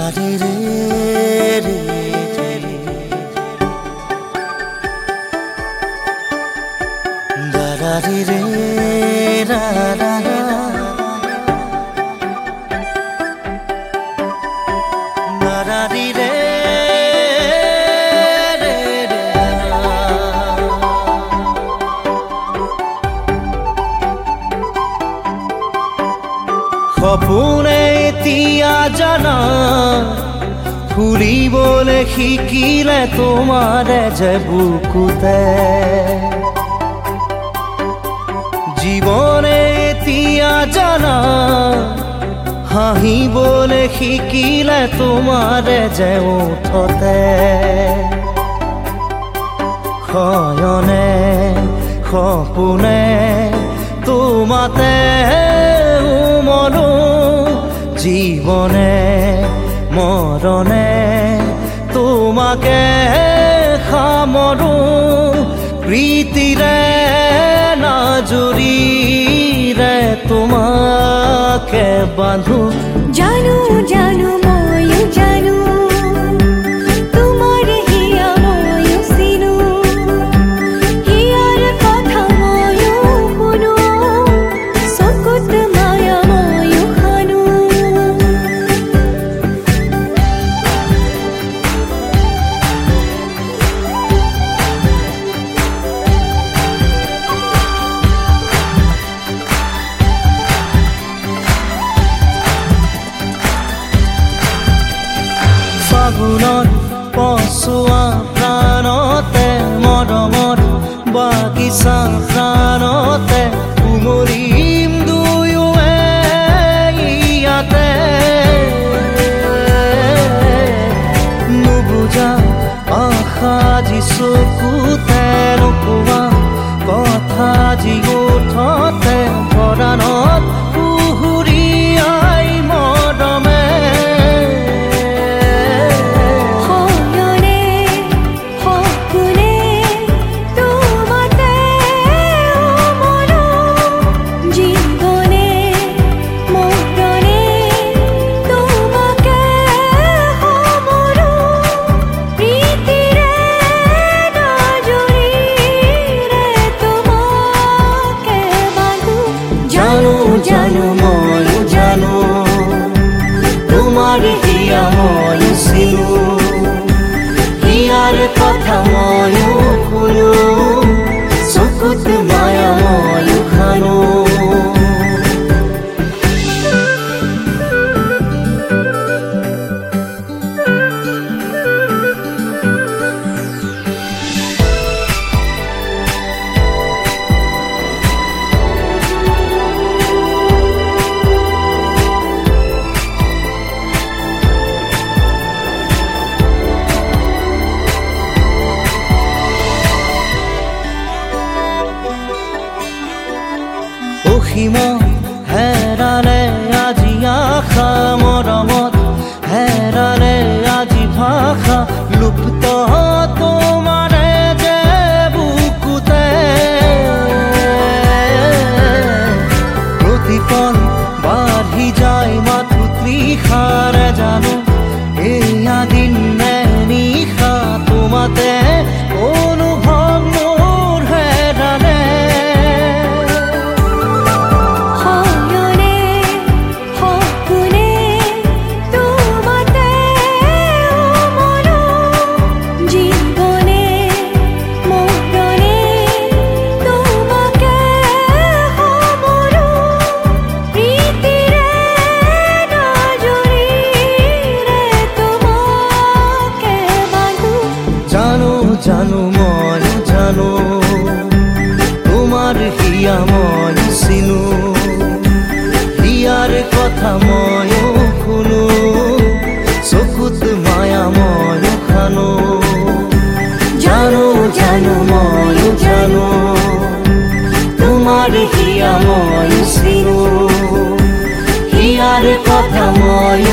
সপোনে এতিয়া জানা ফুৰিবলৈ শিকিলে তোমাৰে যে বুকুতে জীৱনে এতিয়া জানা হাঁহিবলৈ শিকিলে তোমাৰে যে ওঠতে শয়নে সপোনে তোমাতে মনো জীবনে মৰণে তোমাকে সামৰো প্ৰীতিৰে নাজুৰিৰে তোমাকে বান্ধো জানো জানো ময়ো জানো তোমাৰ হিয়া ময়ো চিনো হিয়াৰ কথা ময়ো শুনো চকুত মায়া ময়ো খানো ফাগুনত পচোৱা প্ৰাণতে মৰমৰ বাগিচা প্ৰাণতে উমলিম দুয়োৱে ইয়াতে নুবুজা আশা যি চকুতে নোকোৱা কথা যি ওঠতে পৰাণত পুহুৰীয়াই মৰমে জানো ময়ো জানো তোমাৰ হিয়া ময়ো চিনো হিয়াৰ কথা ময়ো শুনো চকুত মায়া ময়ো খানো অসীমত হেৰালে আজি আশা মৰমত হেৰালে আজি ভাষা লুপ্ত তোমাৰে যে বুকুতে প্ৰতিপল বাঢ়ি যায় মাথো তৃষাৰে জানো এয়া দিন নে নিশা তোমাতে অনুভৱ মোৰ হেৰালে জানো ময়ো জানো তোমাৰ হিয়া ময়ো চিনো হিয়াৰ কথা ময়ো শুনো চকুত মায়া ময়ো খানো জানো জানো ময়ো জানো তোমাৰ হিয়া ময়ো চিনো হিয়াৰ কথা ময়ো